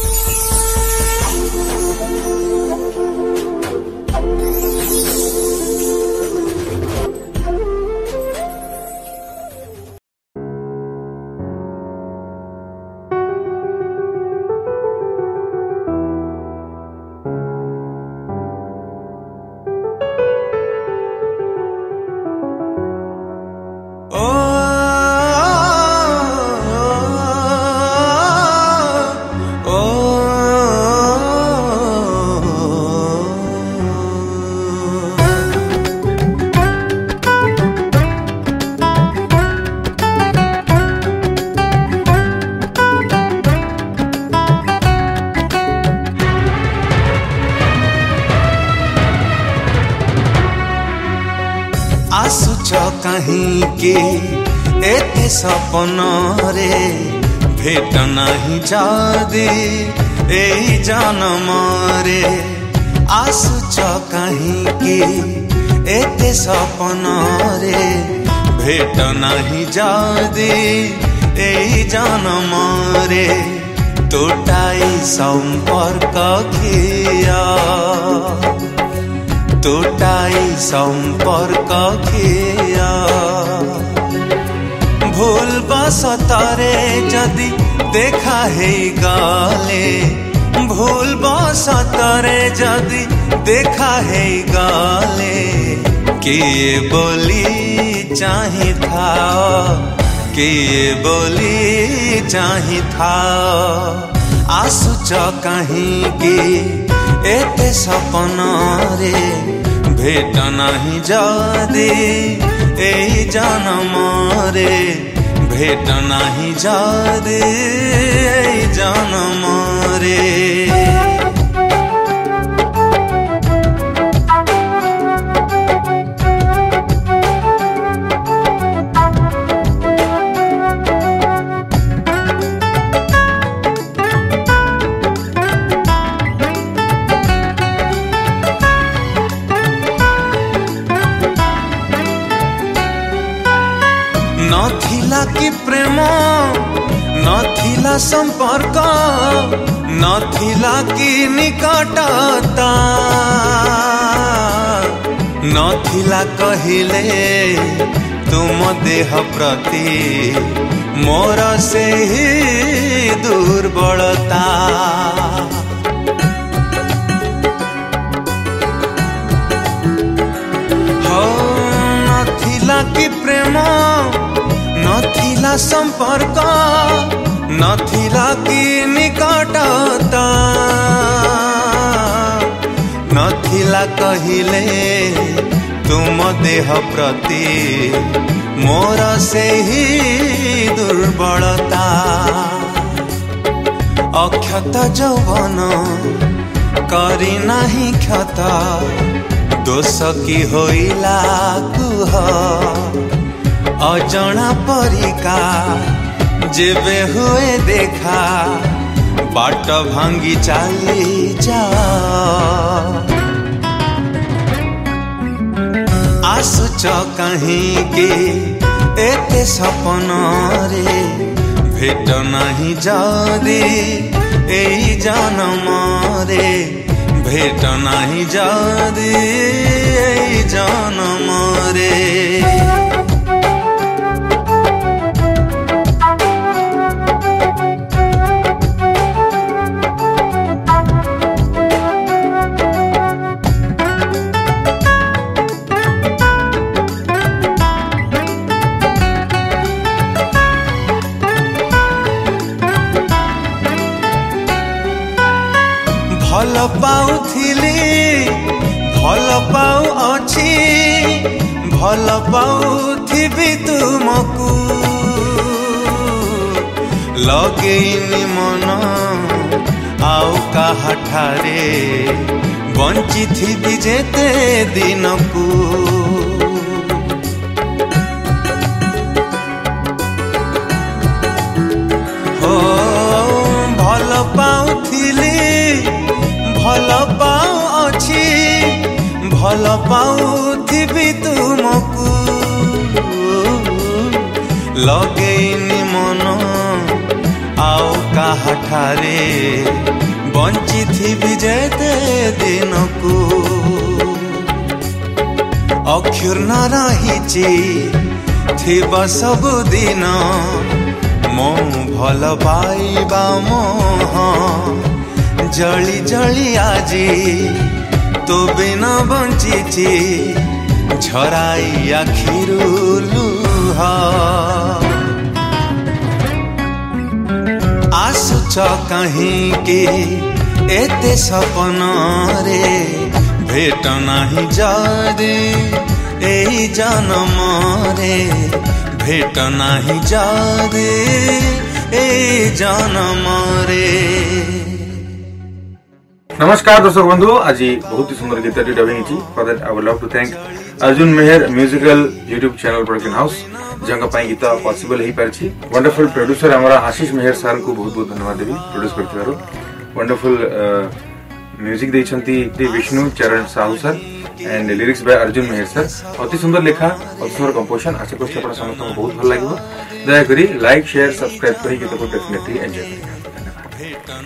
आसुच कहीं के एते सपन रे भेट नहीं जादी ए जन्म रे। आसुच कहीं के एते सपन रे भेट नहीं जादी ए जन्म रे। टूटाई संपर्क खिया टूटाई संपर्क खिया भूल बसतरे जदि देखा है गाले भूल बसतरे जदि देखा है गाले किए बोली चाही था किए बोली चाही था। आसुच कहीं के एते सपन रे भेट नहीं जादी ए जन्म रे भेट नहीं जादी ए जन्म रे। नथिला कि प्रेम नथिला संपर्क नथिला कि निकटता नथिला कहिले तुम देह प्रति मोर से ही दुर्बलता। हो नथिला कि प्रेम नथिला संपर्क नथिला कि निकटता नथिला कहिले तुम देह प्रति मोर से ही दुर्बलता। अक्षत यौवन करी नहीं क्षत दोष की होइला कुह अजଣା परिका जेबे हुए देखा बाट भांगी चाली जा। आसुच कहीं के एते सपन रे भेट नहीं जादी ए जन्म रे भेट नहीं जादी ए जन्म रे। भल पाउथिली भल पाउ अछि भल पाउथिबी तुमकु लगेइनी मन आउ काहाठारे बंचिथिबी जेते दिनकु। हो भल पाउथिली भल पाउ अछि भल पाउथिबी तुमकु लगेइनी मन आउ का ठारे बंची थी जेते दिन को अक्षुर्ण रही सब दिन मो भल पाइबा मोह जली जली आजी तो बिना बंची झराई आखिरु लुह आसुच कहीं के एते सपन रे भेट नहीं जादे एई जन्म रे भेट नहीं जादे एई जन्म रे। नमस्कार दर्शक बंधु, आज बहुत ही सुंदर गीत dubbing for that I would love to thank Arjun Mehar musical YouTube channel production house जंग पाई गीत पॉसिबल हो पारछि। वंडरफुल प्रोड्यूसर हमारा आशीष मेहर सर को बहुत बहुत धन्यवाद देवी प्रोड्यूस करथिबारो। वंडरफुल म्यूजिक देछंती Vishnu Charan Sahu sir and lyrics by Arjun Mehar sir. अति सुंदर लेखा अति सुंदर कंपोजिशन। आशा करछि आपण समस्त बहुत भल लागबो। दया करी लाइक शेयर सब्सक्राइब करी गीत को डेफिनेटली एंजॉय करिए।